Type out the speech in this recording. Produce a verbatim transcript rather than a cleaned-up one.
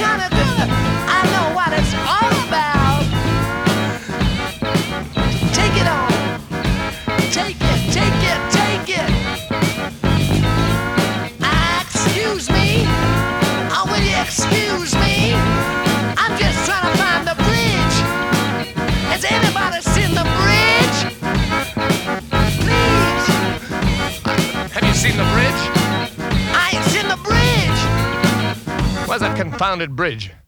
kinda good. I know what it's all about. Take it on. Take it, take it, take it. Ah, excuse me. Oh, will you excuse me? I'm just trying to find the bridge. Has anybody seen the bridge? Please. Have you seen the bridge? I ain't seen the bridge. Where's that confounded bridge?